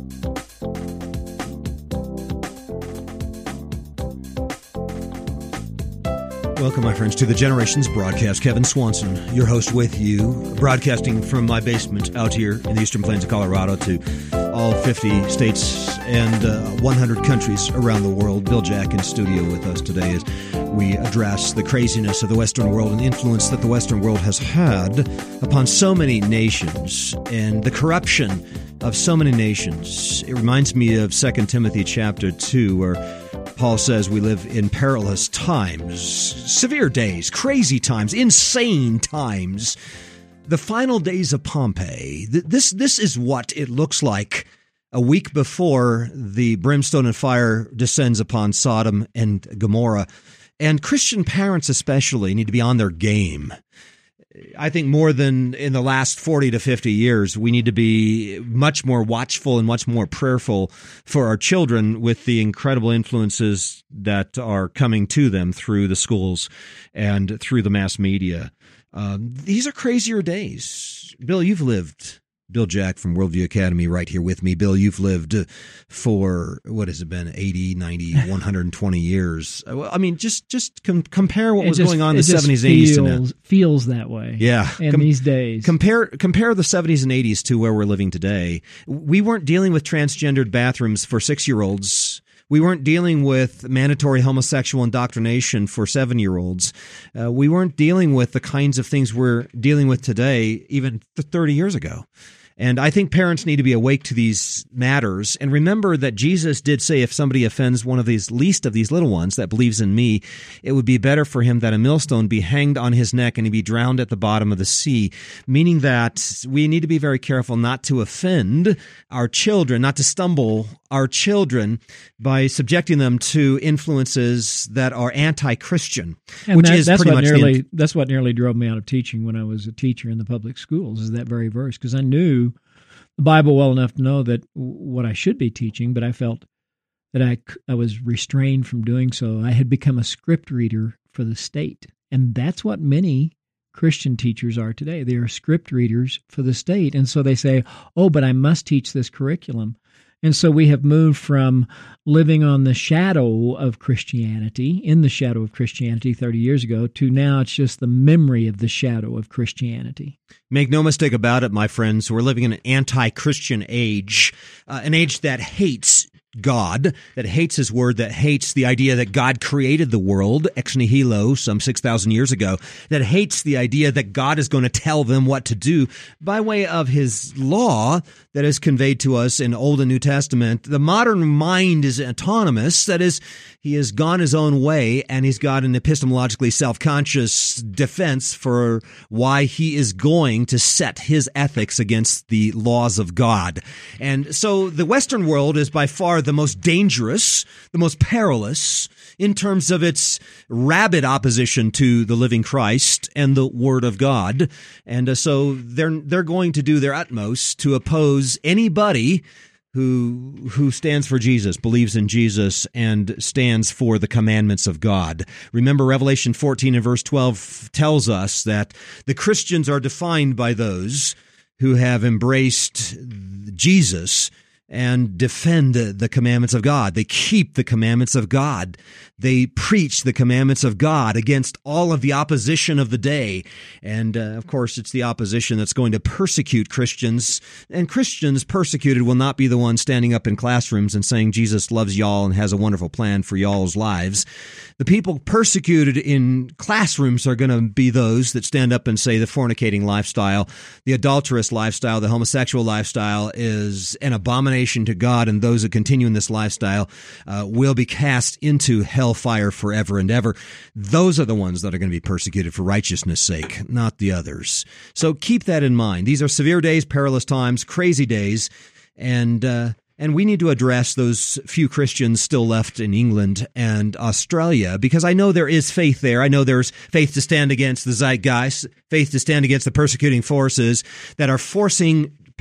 Welcome, my friends, to the Generations Broadcast. Kevin Swanson, your host with you, broadcasting from my basement out here in the Eastern Plains of Colorado to all 50 states and 100 countries around the world. Bill Jack in studio with us today as we address the craziness of the Western world and the influence that the Western world has had upon so many nations and the corruption of so many nations. It reminds me of 2 Timothy chapter 2, where Paul says we live in perilous times, severe days, crazy times, insane times, the final days of Pompeii. This is what it looks like a week before the brimstone and fire descends upon Sodom and Gomorrah. And Christian parents especially need to be on their game. I think more than in the last 40 to 50 years, we need to be much more watchful and much more prayerful for our children with the incredible influences that are coming to them through the schools and through the mass media. These are crazier days. Bill, you've lived. Bill Jack from Worldview Academy right here with me. Bill, you've lived for, what has it been, 80, 90, 120 years. I mean, just compare what was going on in the 70s and 80s to now. Feels that way. Yeah. In these days. Compare the 70s and 80s to where we're living today. We weren't dealing with transgendered bathrooms for 6-year-olds. We weren't dealing with mandatory homosexual indoctrination for 7-year-olds. We weren't dealing with the kinds of things we're dealing with today, even 30 years ago. And I think parents need to be awake to these matters and remember that Jesus did say, if somebody offends one of these least of these little ones that believes in me, it would be better for him that a millstone be hanged on his neck and he be drowned at the bottom of the sea, meaning that we need to be very careful not to offend our children, not to stumble our children by subjecting them to influences that are anti-Christian, and which is pretty much that's what nearly drove me out of teaching when I was a teacher in the public schools, is that very verse, because I knew the Bible well enough to know that what I should be teaching, but I felt that I was restrained from doing so. I had become a script reader for the state, and that's what many Christian teachers are today. They are script readers for the state, and so they say, oh, but I must teach this curriculum. And so we have moved from living on the shadow of Christianity, in the shadow of Christianity 30 years ago, to now it's just the memory of the shadow of Christianity. Make no mistake about it, my friends. We're living in an anti-Christian age, an age that hates God, that hates his word, that hates the idea that God created the world ex nihilo some 6,000 years ago, that hates the idea that God is going to tell them what to do by way of his law that is conveyed to us in Old and New Testament. The modern mind is autonomous. That is, he has gone his own way, and he's got an epistemologically self-conscious defense for why he is going to set his ethics against the laws of God. And so the Western world is by far the most dangerous, the most perilous in terms of its rabid opposition to the living Christ and the Word of God. And so they're going to do their utmost to oppose anybody who stands for Jesus, believes in Jesus, and stands for the commandments of God. Remember, Revelation 14 and verse 12 tells us that the Christians are defined by those who have embraced Jesus and defend the commandments of God. They keep the commandments of God. They preach the commandments of God against all of the opposition of the day. And, of course, it's the opposition that's going to persecute Christians. And Christians persecuted will not be the ones standing up in classrooms and saying Jesus loves y'all and has a wonderful plan for y'all's lives. The people persecuted in classrooms are going to be those that stand up and say the fornicating lifestyle, the adulterous lifestyle, the homosexual lifestyle is an abomination to God, and those that continue in this lifestyle will be cast into hellfire forever and ever. Those are the ones that are going to be persecuted for righteousness' sake, not the others. So keep that in mind. These are severe days, perilous times, crazy days, and we need to address those few Christians still left in England and Australia, because I know there is faith there. I know there's faith to stand against the zeitgeist, faith to stand against the persecuting forces that are forcing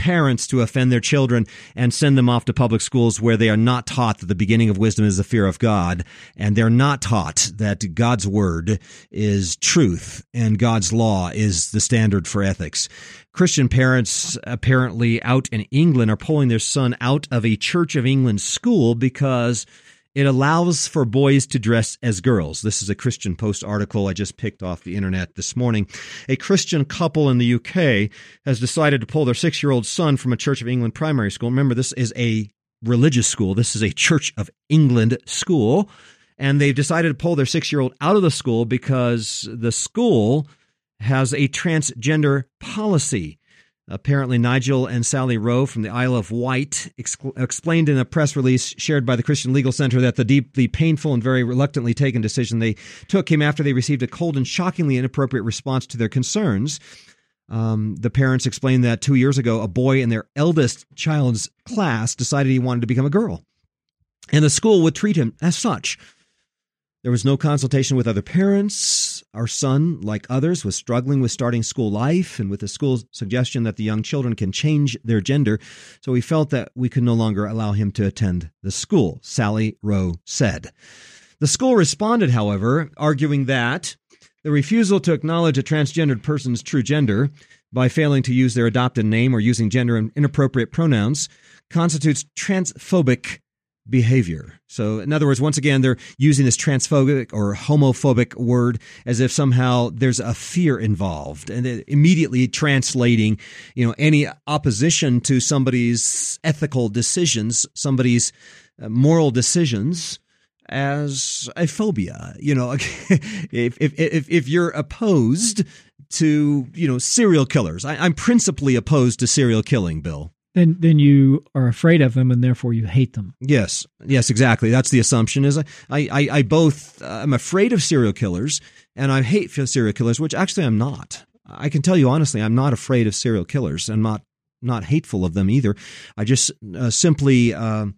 parents to offend their children and send them off to public schools where they are not taught that the beginning of wisdom is the fear of God, and they're not taught that God's word is truth and God's law is the standard for ethics. Christian parents apparently out in England are pulling their son out of a Church of England school because it allows for boys to dress as girls. This is a Christian Post article I just picked off the internet this morning. A Christian couple in the UK has decided to pull their 6-year-old son from a Church of England primary school. Remember, this is a religious school. This is a Church of England school. And they've decided to pull their 6-year-old out of the school because the school has a transgender policy. Apparently, Nigel and Sally Rowe from the Isle of Wight explained in a press release shared by the Christian Legal Center that the deeply painful and very reluctantly taken decision they took came after they received a cold and shockingly inappropriate response to their concerns. The parents explained that 2 years ago, a boy in their eldest child's class decided he wanted to become a girl, and the school would treat him as such. There was no consultation with other parents. Our son, like others, was struggling with starting school life and with the school's suggestion that the young children can change their gender, so we felt that we could no longer allow him to attend the school, Sally Rowe said. The school responded, however, arguing that the refusal to acknowledge a transgendered person's true gender by failing to use their adopted name or using gender and inappropriate pronouns constitutes transphobic behavior. So, in other words, once again, they're using this transphobic or homophobic word as if somehow there's a fear involved, and immediately translating, any opposition to somebody's ethical decisions, somebody's moral decisions, as a phobia. If you're opposed to, serial killers, I'm principally opposed to serial killing, Bill. Then you are afraid of them, and therefore you hate them. Yes, exactly. That's the assumption. Is I both I'm afraid of serial killers, and I hate serial killers, which actually I'm not. I can tell you honestly, I'm not afraid of serial killers. I'm not hateful of them either. I just simply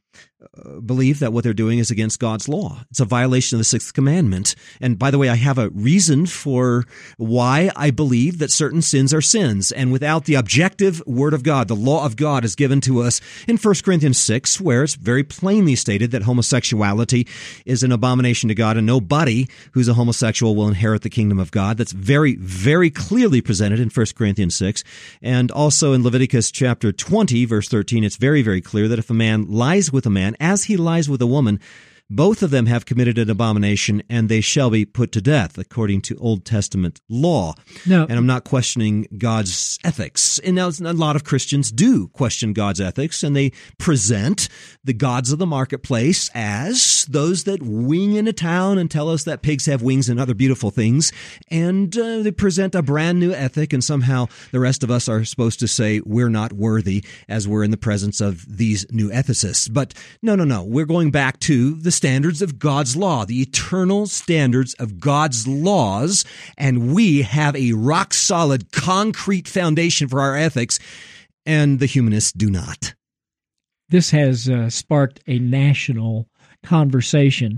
believe that what they're doing is against God's law. It's a violation of the sixth commandment. And by the way, I have a reason for why I believe that certain sins are sins. And without the objective word of God, the law of God is given to us in 1 Corinthians 6, where it's very plainly stated that homosexuality is an abomination to God, and nobody who's a homosexual will inherit the kingdom of God. That's very, very clearly presented in 1 Corinthians 6. And also in Leviticus chapter 20, verse 13, it's very, very clear that if a man lies with a man as he lies with a woman, both of them have committed an abomination, and they shall be put to death, according to Old Testament law. No. And I'm not questioning God's ethics. And now a lot of Christians do question God's ethics, and they present the gods of the marketplace as those that wing into town and tell us that pigs have wings and other beautiful things. And they present a brand new ethic, and somehow the rest of us are supposed to say we're not worthy as we're in the presence of these new ethicists. But no. We're going back to the standards of God's law, the eternal standards of God's laws, and we have a rock-solid, concrete foundation for our ethics, and the humanists do not. This has sparked a national conversation.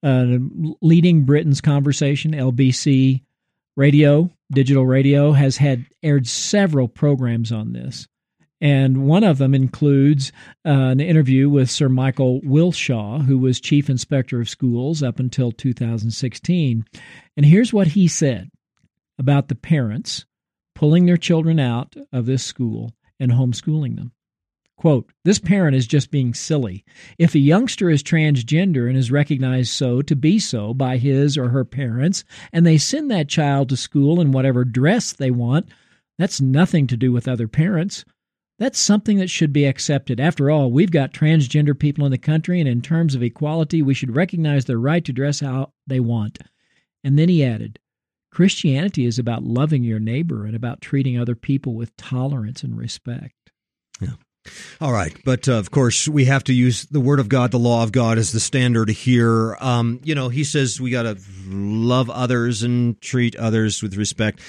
Leading Britain's conversation, LBC Radio, digital radio, has aired several programs on this. And one of them includes an interview with Sir Michael Wilshaw, who was Chief Inspector of Schools up until 2016. And here's what he said about the parents pulling their children out of this school and homeschooling them. Quote, "This parent is just being silly. If a youngster is transgender and is recognized to be so by his or her parents, and they send that child to school in whatever dress they want, that's nothing to do with other parents. That's something that should be accepted. After all, we've got transgender people in the country, and in terms of equality, we should recognize their right to dress how they want." And then he added, "Christianity is about loving your neighbor and about treating other people with tolerance and respect." Yeah. All right. But of course, we have to use the word of God, the law of God, as the standard here. He says we got to love others and treat others with respect.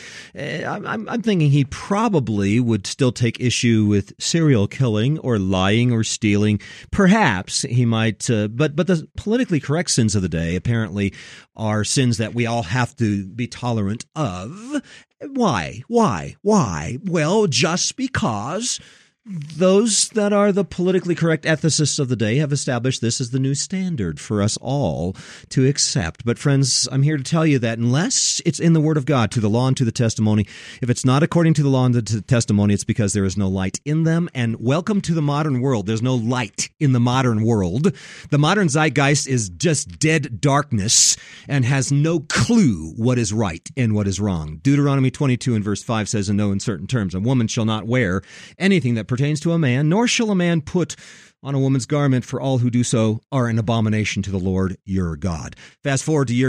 I'm thinking he probably would still take issue with serial killing or lying or stealing. Perhaps he might, but the politically correct sins of the day apparently are sins that we all have to be tolerant of. Why? Well, just because those that are the politically correct ethicists of the day have established this as the new standard for us all to accept. But friends, I'm here to tell you that unless it's in the Word of God, to the law and to the testimony, if it's not according to the law and to the testimony, it's because there is no light in them. And welcome to the modern world. There's no light in the modern world. The modern zeitgeist is just dead darkness and has no clue what is right and what is wrong. Deuteronomy 22 and verse 5 says in no uncertain terms, a woman shall not wear anything that pertains to a man, nor shall a man put on a woman's garment, for all who do so are an abomination to the Lord your God. Fast forward to year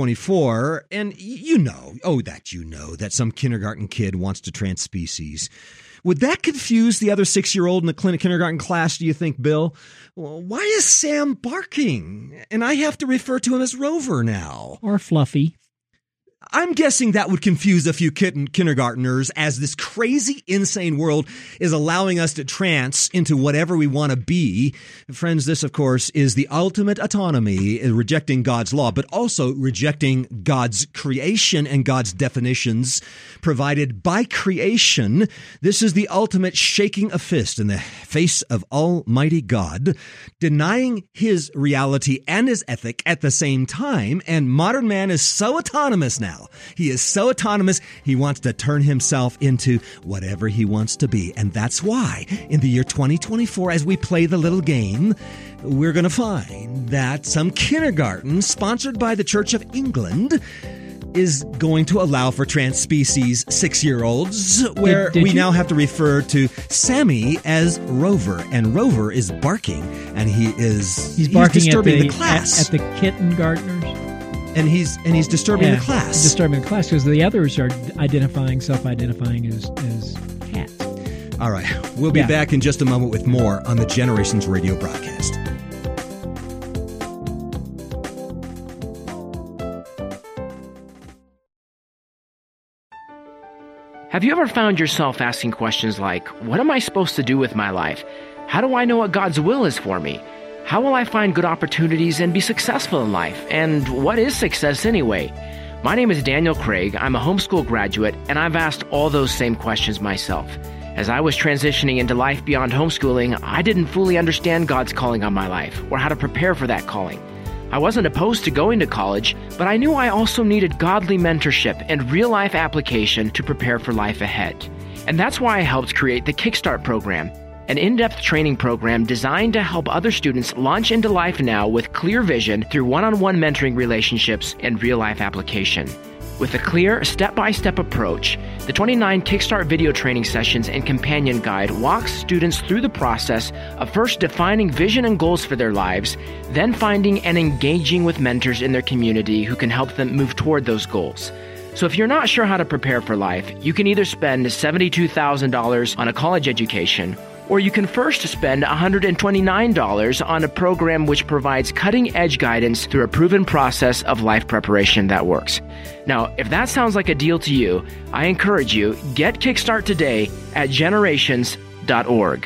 2024, and you know that some kindergarten kid wants to transspecies. Would that confuse the other 6-year-old in the kindergarten class, do you think, Bill? Well, why is Sam barking? And I have to refer to him as Rover now. Or Fluffy. I'm guessing that would confuse a few kindergartners as this crazy, insane world is allowing us to trance into whatever we want to be. Friends, this, of course, is the ultimate autonomy, rejecting God's law, but also rejecting God's creation and God's definitions provided by creation. This is the ultimate shaking a fist in the face of Almighty God, denying his reality and his ethic at the same time. And modern man is so autonomous now. He is so autonomous, he wants to turn himself into whatever he wants to be. And that's why in the year 2024, as we play the little game, we're going to find that some kindergarten sponsored by the Church of England is going to allow for transspecies 6-year-olds, where we now have to refer to Sammy as Rover, and Rover is barking, and he's barking disturbing the class at the kindergartners. And he's disturbing the class. Disturbing the class because the others are self-identifying as cats. All right. We'll be back in just a moment with more on the Generations Radio broadcast. Have you ever found yourself asking questions like, what am I supposed to do with my life? How do I know what God's will is for me? How will I find good opportunities and be successful in life? And what is success anyway? My name is Daniel Craig. I'm a homeschool graduate, and I've asked all those same questions myself. As I was transitioning into life beyond homeschooling, I didn't fully understand God's calling on my life or how to prepare for that calling. I wasn't opposed to going to college, but I knew I also needed godly mentorship and real-life application to prepare for life ahead. And that's why I helped create the Kickstart program, an in-depth training program designed to help other students launch into life now with clear vision through one-on-one mentoring relationships and real-life application. With a clear, step-by-step approach, the 29 Kickstart video training sessions and companion guide walks students through the process of first defining vision and goals for their lives, then finding and engaging with mentors in their community who can help them move toward those goals. So if you're not sure how to prepare for life, you can either spend $72,000 on a college education, or you can first spend $129 on a program which provides cutting-edge guidance through a proven process of life preparation that works. Now, if that sounds like a deal to you, I encourage you, get Kickstart today at generations.org.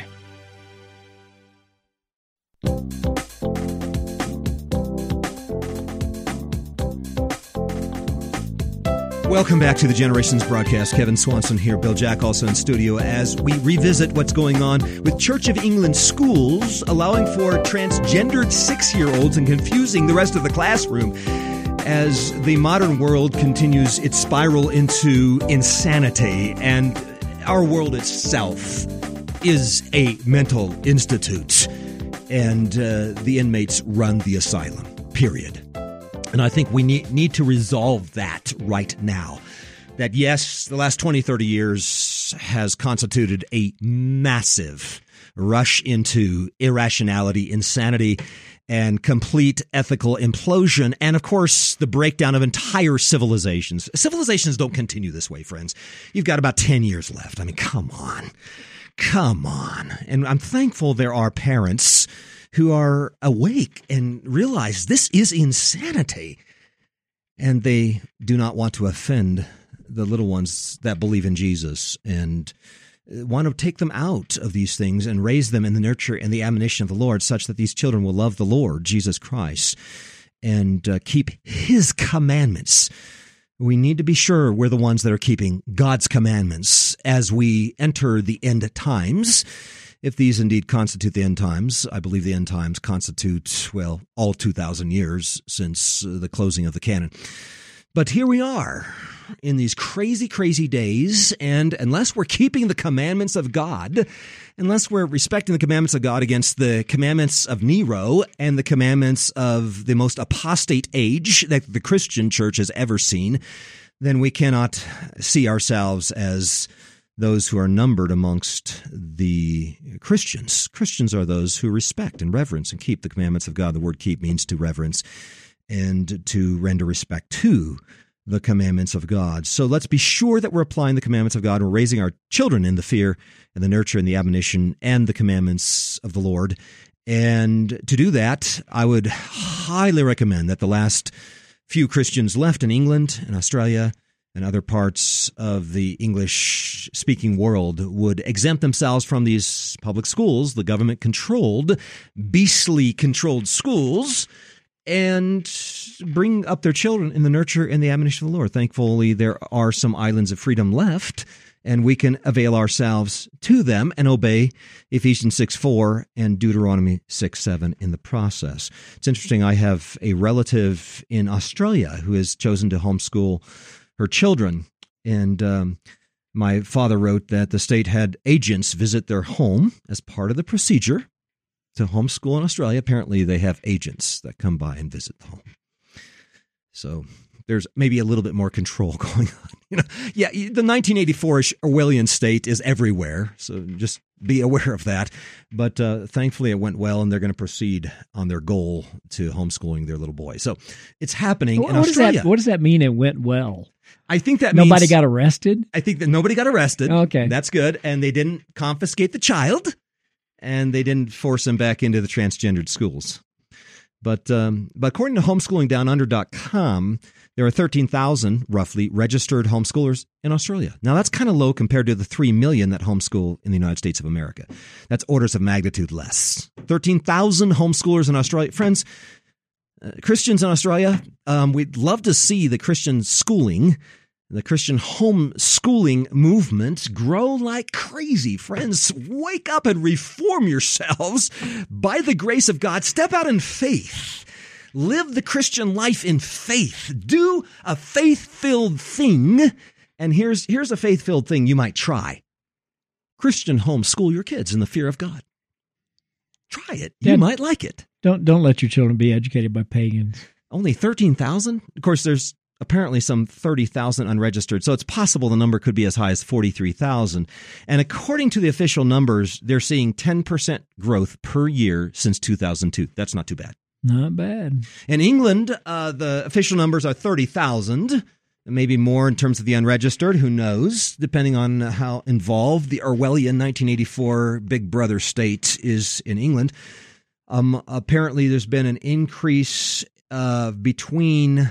Welcome back to the Generations broadcast. Kevin Swanson here, Bill Jack also in studio as we revisit what's going on with Church of England schools allowing for transgendered 6-year-olds and confusing the rest of the classroom as the modern world continues its spiral into insanity, and our world itself is a mental institute, and the inmates run the asylum, period. And I think we need to resolve that right now. That, yes, the last 20, 30 years has constituted a massive rush into irrationality, insanity, and complete ethical implosion. And, of course, the breakdown of entire civilizations. Civilizations don't continue this way, friends. You've got about 10 years left. I mean, come on. Come on. And I'm thankful there are parents who are awake and realize this is insanity. And they do not want to offend the little ones that believe in Jesus and want to take them out of these things and raise them in the nurture and the admonition of the Lord such that these children will love the Lord, Jesus Christ, and keep his commandments. We need to be sure we're the ones that are keeping God's commandments as we enter the end times. If these indeed constitute the end times, I believe the end times constitute, well, all 2,000 years since the closing of the canon. But here we are in these crazy, crazy days, and unless we're keeping the commandments of God, unless we're respecting the commandments of God against the commandments of Nero and the commandments of the most apostate age that the Christian church has ever seen, then we cannot see ourselves as those who are numbered amongst the Christians. Christians are those who respect and reverence and keep the commandments of God. The word keep means to reverence and to render respect to the commandments of God. So let's be sure that we're applying the commandments of God. We're raising our children in the fear and the nurture and the admonition and the commandments of the Lord. And to do that, I would highly recommend that the last few Christians left in England and Australia and other parts of the English-speaking world would exempt themselves from these public schools, the government-controlled, beastly controlled schools, and bring up their children in the nurture and the admonition of the Lord. Thankfully, there are some islands of freedom left, and we can avail ourselves to them and obey Ephesians 6:4 and Deuteronomy 6:7 in the process. It's interesting, I have a relative in Australia who has chosen to homeschool her children, and my father wrote that the state had agents visit their home as part of the procedure to homeschool in Australia. Apparently, they have agents that come by and visit the home. So there's maybe a little bit more control going on. Yeah, the 1984-ish Orwellian state is everywhere, so just be aware of that. But thankfully, it went well, and they're going to proceed on their goal to homeschooling their little boy. So it's happening in Australia. What does that mean? It went well. I think that means nobody got arrested. I think that nobody got arrested. Okay, that's good, and they didn't confiscate the child. And they didn't force them back into the transgendered schools. But according to homeschoolingdownunder.com, there are 13,000, roughly, registered homeschoolers in Australia. Now, that's kind of low compared to the 3 million that homeschool in the United States of America. That's orders of magnitude less. 13,000 homeschoolers in Australia. Friends, Christians in Australia, we'd love to see the Christian schooling, the Christian homeschooling movement grow like crazy. Friends, wake up and reform yourselves by the grace of God. Step out in faith. Live the Christian life in faith. Do a faith-filled thing. And here's a faith-filled thing you might try. Christian homeschool your kids in the fear of God. Try it. You might like it. Don't let your children be educated by pagans. Only 13,000? Of course, there's apparently some 30,000 unregistered, so it's possible the number could be as high as 43,000. And according to the official numbers, they're seeing 10% growth per year since 2002. That's not too bad. Not bad. In England, the official numbers are 30,000, maybe more in terms of the unregistered. Who knows, depending on how involved the Orwellian 1984 Big Brother state is in England. Apparently, there's been an increase between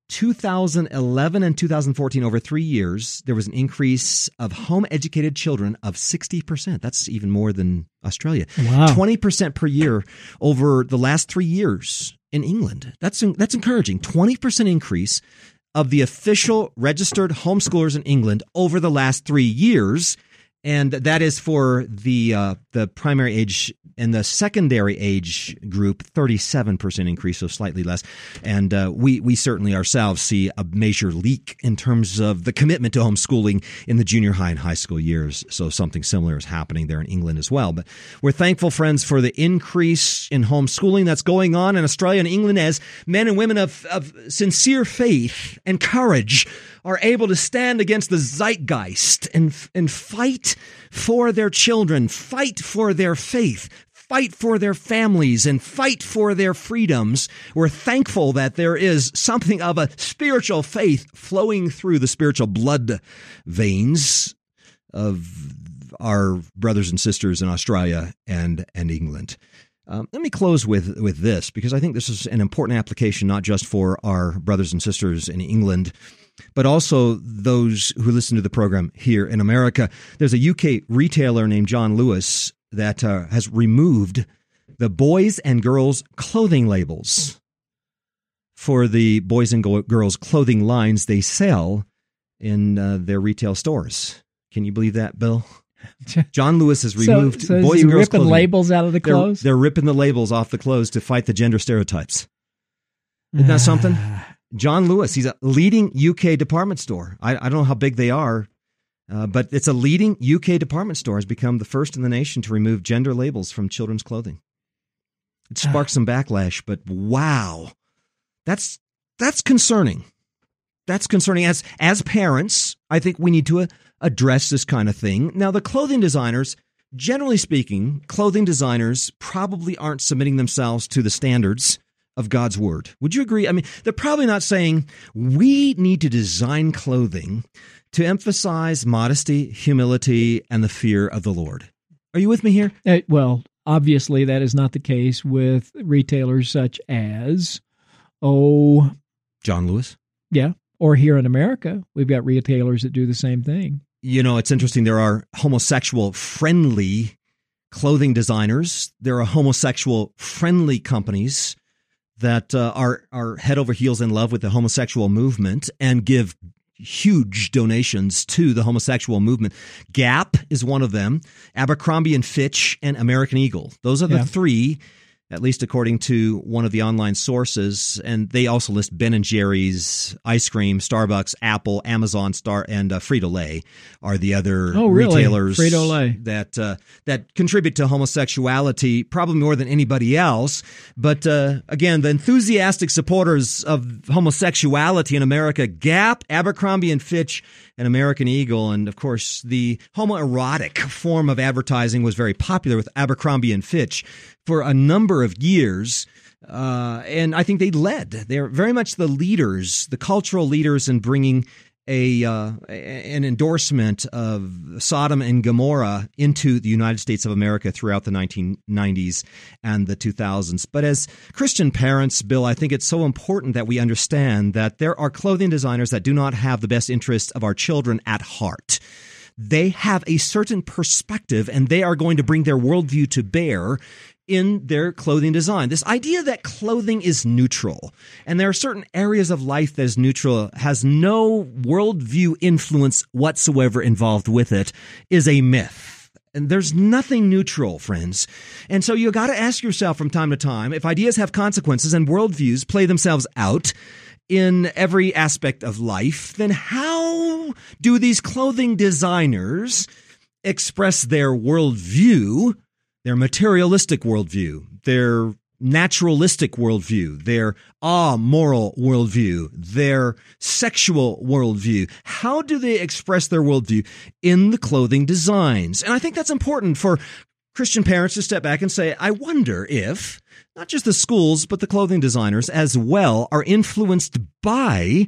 2011 and 2014, over 3 years, there was an increase of home-educated children of 60%. That's even more than Australia. Wow. 20% per year over the last 3 years in England. That's encouraging. 20% increase of the official registered homeschoolers in England over the last 3 years. And that is for the primary age and the secondary age group, 37% increase, so slightly less. And we certainly ourselves see a major leak in terms of the commitment to homeschooling in the junior high and high school years. So something similar is happening there in England as well. But we're thankful, friends, for the increase in homeschooling that's going on in Australia and England as men and women of sincere faith and courage are able to stand against the zeitgeist and fight for their children, fight for their faith, fight for their families, and fight for their freedoms. We're thankful that there is something of a spiritual faith flowing through the spiritual blood veins of our brothers and sisters in Australia and England. Let me close with this, because I think this is an important application, not just for our brothers and sisters in England, but also those who listen to the program here in America. There's a UK retailer named John Lewis that has removed the boys and girls clothing labels for the boys and girls clothing lines they sell in their retail stores. Can you believe that, Bill? John Lewis has removed so boys and girls ripping clothing. labels out of the clothes? They're ripping the labels off the clothes to fight the gender stereotypes. Isn't that something? John Lewis, he's a leading UK department store. I don't know how big they are, but it's a leading UK department store, has become the first in the nation to remove gender labels from children's clothing. It sparked some backlash, but wow, that's concerning. That's concerning. As parents, I think we need to address this kind of thing. Now, the clothing designers, generally speaking, clothing designers probably aren't submitting themselves to the standards of God's word. Would you agree? I mean, they're probably not saying we need to design clothing to emphasize modesty, humility, and the fear of the Lord. Are you with me here? Well, obviously that is not the case with retailers such as, John Lewis? Yeah. Or here in America, we've got retailers that do the same thing. You know, it's interesting. There are homosexual-friendly clothing designers. There are homosexual-friendly companies that are head over heels in love with the homosexual movement and give huge donations to the homosexual movement. Gap is one of them. Abercrombie and Fitch and American Eagle. Those are the three, at least according to one of the online sources. And they also list Ben & Jerry's, ice cream, Starbucks, Apple, Amazon, and Frito-Lay are the other retailers that contribute to homosexuality probably more than anybody else. But again, the enthusiastic supporters of homosexuality in America, Gap, Abercrombie and Fitch, and American Eagle. And of course, the homoerotic form of advertising was very popular with Abercrombie and Fitch for a number of years. And I think they led. They're very much the leaders, the cultural leaders in bringing an endorsement of Sodom and Gomorrah into the United States of America throughout the 1990s and the 2000s. But as Christian parents, Bill, I think it's so important that we understand that there are clothing designers that do not have the best interests of our children at heart. They have a certain perspective, and they are going to bring their worldview to bear in their clothing design. This idea that clothing is neutral, and there are certain areas of life that is neutral, has no worldview influence whatsoever involved with it, is a myth. And there's nothing neutral, friends. And so you got to ask yourself from time to time, if ideas have consequences and worldviews play themselves out in every aspect of life, then how do these clothing designers express their worldview, their materialistic worldview, their naturalistic worldview, their amoral worldview, their sexual worldview? How do they express their worldview in the clothing designs? And I think that's important for Christian parents to step back and say, I wonder if not just the schools, but the clothing designers as well are influenced by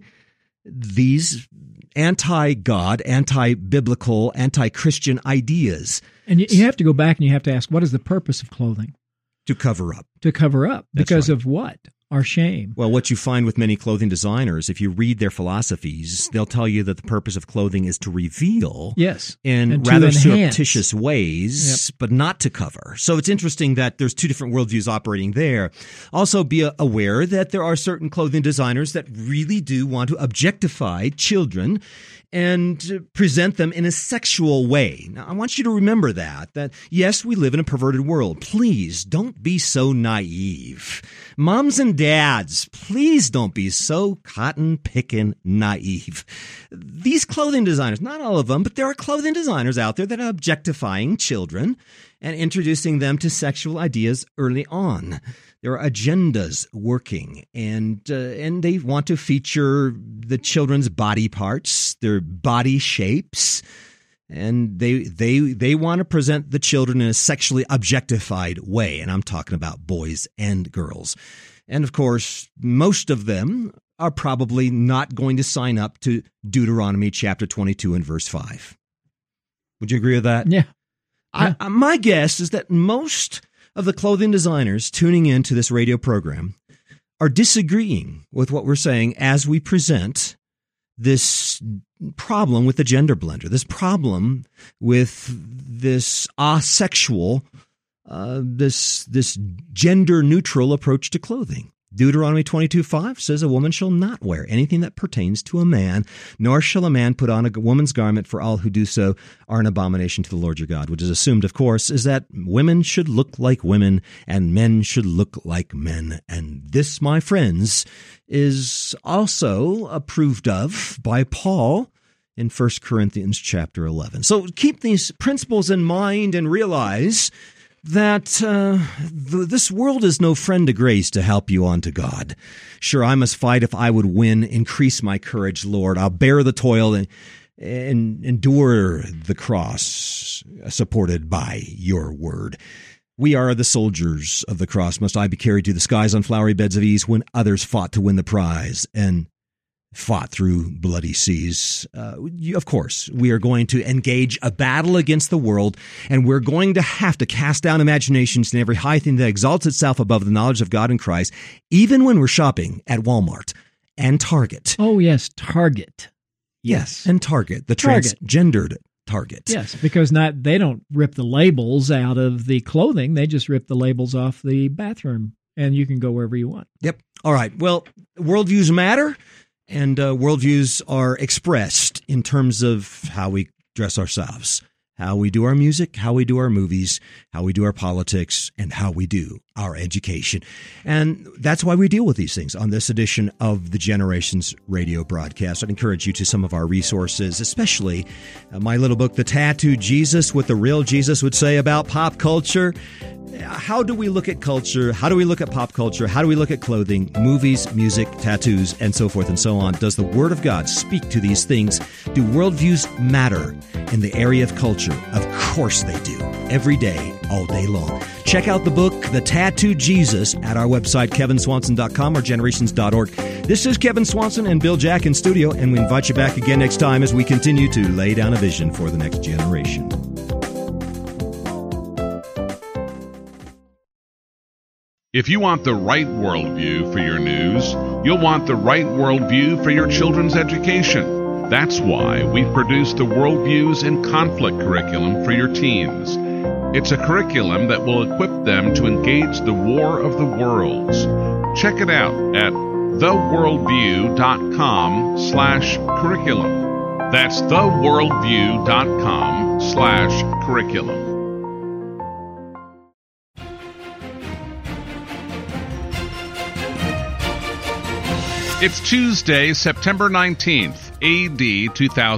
these anti-God, anti-biblical, anti-Christian ideas. And you have to go back and you have to ask, what is the purpose of clothing? To cover up. To cover up. That's because right. of what? Our shame. Well, what you find with many clothing designers, if you read their philosophies, they'll tell you that the purpose of clothing is to reveal in and rather to enhance. surreptitious ways, but not to cover. So it's interesting that there's two different worldviews operating there. Also, be aware that there are certain clothing designers that really do want to objectify children and present them in a sexual way. Now, I want you to remember that yes, we live in a perverted world. Please don't be so naive. Moms and dads, please don't be so cotton-picking naive. These clothing designers, not all of them, but there are clothing designers out there that are objectifying children and introducing them to sexual ideas early on. There are agendas working, and they want to feature the children's body parts, their body shapes, and they want to present the children in a sexually objectified way. And I'm talking about boys and girls. And of course, most of them are probably not going to sign up to Deuteronomy chapter 22 and verse 5. Would you agree with that? Yeah. My guess is that most of the clothing designers tuning into this radio program are disagreeing with what we're saying as we present this problem with the gender blender, this problem with this asexual, this gender neutral approach to clothing. Deuteronomy 22:5 says a woman shall not wear anything that pertains to a man, nor shall a man put on a woman's garment, for all who do so are an abomination to the Lord your God. Which is assumed, of course, is that women should look like women and men should look like men. And this, my friends, is also approved of by Paul in 1 Corinthians chapter 11. So keep these principles in mind and realize that this world is no friend to grace to help you on to God. Sure, I must fight if I would win. Increase my courage, Lord. I'll bear the toil and endure the cross, supported by your word. We are the soldiers of the cross. Must I be carried to the skies on flowery beds of ease when others fought to win the prize and fought through bloody seas? Of course, we are going to engage a battle against the world, and we're going to have to cast down imaginations and every high thing that exalts itself above the knowledge of God in Christ, even when we're shopping at Walmart and Target. Oh, yes, Target. Yes, and Target, the transgendered Target. Yes, because they don't rip the labels out of the clothing. They just rip the labels off the bathroom, and you can go wherever you want. Yep. All right. Well, worldviews matter. And worldviews are expressed in terms of how we dress ourselves, how we do our music, how we do our movies, how we do our politics, and how we do our education. And that's why we deal with these things on this edition of the Generations Radio broadcast. I'd encourage you to some of our resources, especially my little book, The Tattooed Jesus, What the Real Jesus Would Say About Pop Culture. How do we look at culture? How do we look at pop culture? How do we look at clothing, movies, music, tattoos, and so forth and so on? Does the Word of God speak to these things? Do worldviews matter in the area of culture? Of course they do. Every day, all day long. Check out the book, The Tattooed Jesus, at our website, kevinswanson.com or generations.org. This is Kevin Swanson and Bill Jack in studio, and we invite you back again next time as we continue to lay down a vision for the next generation. If you want the right worldview for your news, you'll want the right worldview for your children's education. That's why we've produced the Worldviews in Conflict curriculum for your teens. It's a curriculum that will equip them to engage the war of the worlds. Check it out at theworldview.com/curriculum. That's theworldview.com/curriculum. It's Tuesday, September 19th, A.D.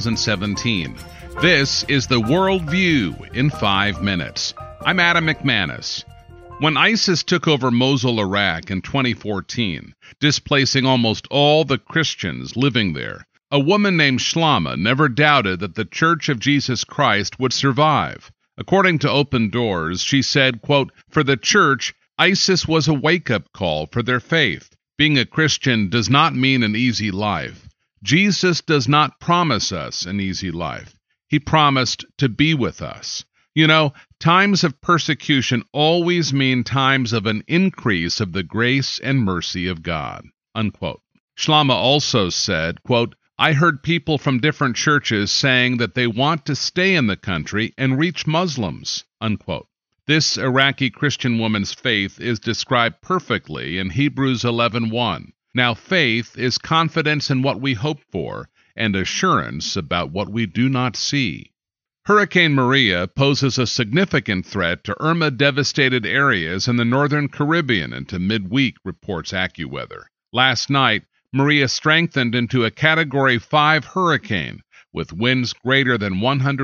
2017. This is the Worldview in 5 minutes. I'm Adam McManus. When ISIS took over Mosul, Iraq in 2014, displacing almost all the Christians living there, a woman named Shlama never doubted that the Church of Jesus Christ would survive. According to Open Doors, she said, quote, "For the church, ISIS was a wake-up call for their faith. Being a Christian does not mean an easy life. Jesus does not promise us an easy life. He promised to be with us. You know, times of persecution always mean times of an increase of the grace and mercy of God." Unquote. Shlama also said, quote, "I heard people from different churches saying that they want to stay in the country and reach Muslims." Unquote. This Iraqi Christian woman's faith is described perfectly in Hebrews 11:1. Now faith is confidence in what we hope for and assurance about what we do not see. Hurricane Maria poses a significant threat to Irma-devastated areas in the northern Caribbean into midweek, reports AccuWeather. Last night, Maria strengthened into a Category 5 hurricane, with winds greater than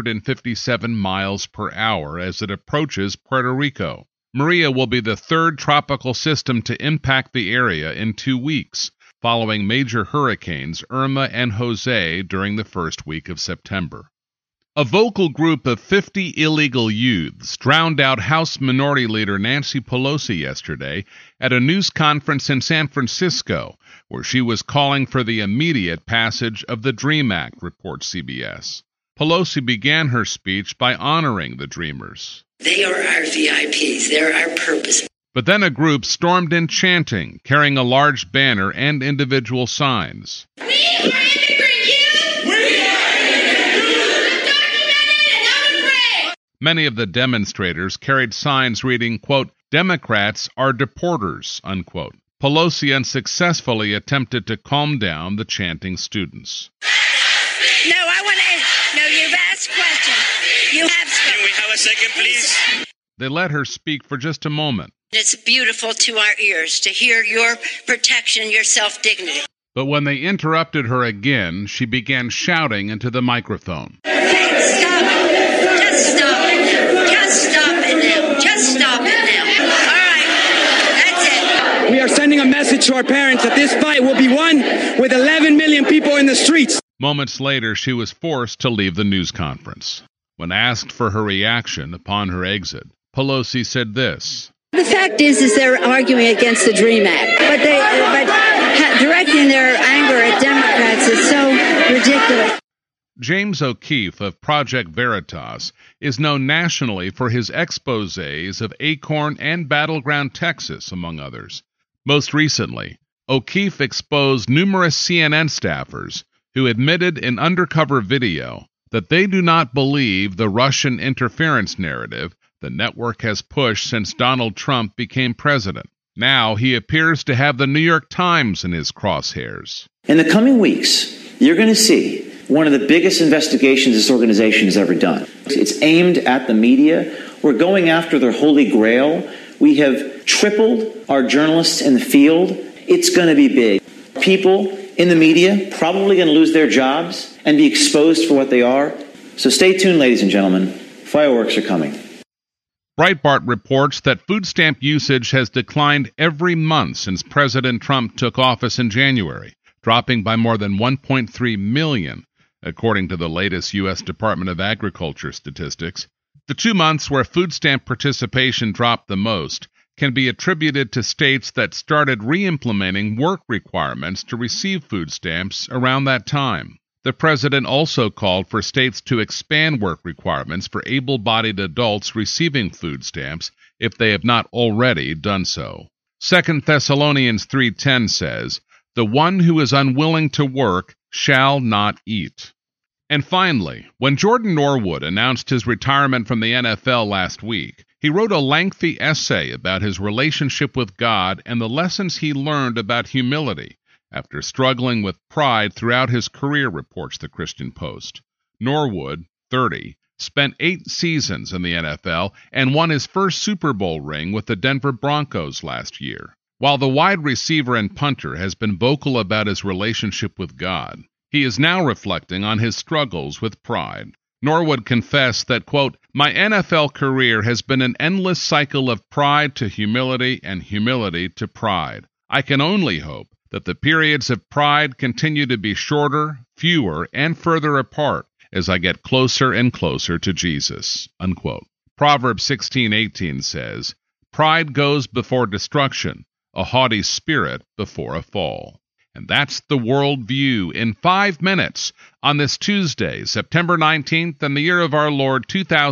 157 miles per hour as it approaches Puerto Rico. Maria will be the third tropical system to impact the area in 2 weeks, following major hurricanes Irma and Jose during the first week of September. A vocal group of 50 illegal youths drowned out House Minority Leader Nancy Pelosi yesterday at a news conference in San Francisco, where she was calling for the immediate passage of the DREAM Act, reports CBS. Pelosi began her speech by honoring the Dreamers. They are our VIPs. They're our purpose. But then a group stormed in chanting, carrying a large banner and individual signs. We are immigrant youth! We are immigrant youth! Undocumented and unafraid! Many of the demonstrators carried signs reading, quote, "Democrats are deporters," unquote. Pelosi unsuccessfully attempted to calm down the chanting students. No, you've asked questions. You have spoken. Can we have a second, please? They let her speak for just a moment. It's beautiful to our ears to hear your protection, your self-dignity. But when they interrupted her again, she began shouting into the microphone. Hey, stop it. Just stop it now. Just stop it now. Just stop it now. All right. That's it. We are sending a message to our parents that this fight will be won with 11 million people in the streets. Moments later, she was forced to leave the news conference. When asked for her reaction upon her exit, Pelosi said this. The fact is they're arguing against the DREAM Act, but directing their anger at Democrats is so ridiculous. James O'Keefe of Project Veritas is known nationally for his exposés of Acorn and Battleground Texas, among others. Most recently, O'Keefe exposed numerous CNN staffers who admitted in undercover video that they do not believe the Russian interference narrative the network has pushed since Donald Trump became president. Now he appears to have the New York Times in his crosshairs. In the coming weeks, you're going to see one of the biggest investigations this organization has ever done. It's aimed at the media. We're going after their holy grail. We have tripled our journalists in the field. It's going to be big. People in the media probably going to lose their jobs and be exposed for what they are. So stay tuned, ladies and gentlemen. Fireworks are coming. Breitbart reports that food stamp usage has declined every month since President Trump took office in January, dropping by more than 1.3 million, according to the latest U.S. Department of Agriculture statistics. The 2 months where food stamp participation dropped the most can be attributed to states that started re-implementing work requirements to receive food stamps around that time. The president also called for states to expand work requirements for able-bodied adults receiving food stamps if they have not already done so. 2 Thessalonians 3:10 says, "The one who is unwilling to work shall not eat." And finally, when Jordan Norwood announced his retirement from the NFL last week, he wrote a lengthy essay about his relationship with God and the lessons he learned about humility after struggling with pride throughout his career, reports the Christian Post. Norwood, 30, spent 8 seasons in the NFL and won his first Super Bowl ring with the Denver Broncos last year. While the wide receiver and punter has been vocal about his relationship with God, he is now reflecting on his struggles with pride. Norwood confessed that, quote, "My NFL career has been an endless cycle of pride to humility and humility to pride. I can only hope that the periods of pride continue to be shorter, fewer, and further apart as I get closer and closer to Jesus," unquote. Proverbs 16:18 says, "Pride goes before destruction, a haughty spirit before a fall." And that's the World View in 5 minutes on this Tuesday, September 19th, in the year of our Lord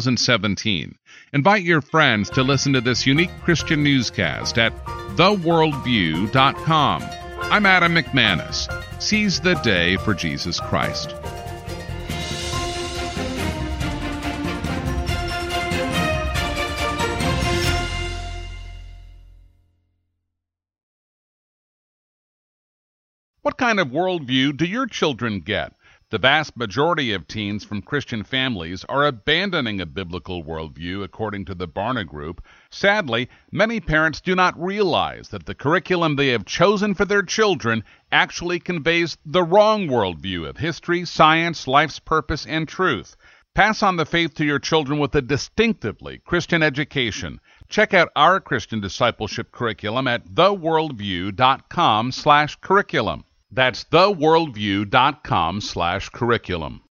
2017. Invite your friends to listen to this unique Christian newscast at theworldview.com. I'm Adam McManus. Seize the day for Jesus Christ. What kind of worldview do your children get? The vast majority of teens from Christian families are abandoning a biblical worldview, according to the Barna Group. Sadly, many parents do not realize that the curriculum they have chosen for their children actually conveys the wrong worldview of history, science, life's purpose, and truth. Pass on the faith to your children with a distinctively Christian education. Check out our Christian discipleship curriculum at theworldview.com/curriculum. That's theworldview.com/curriculum.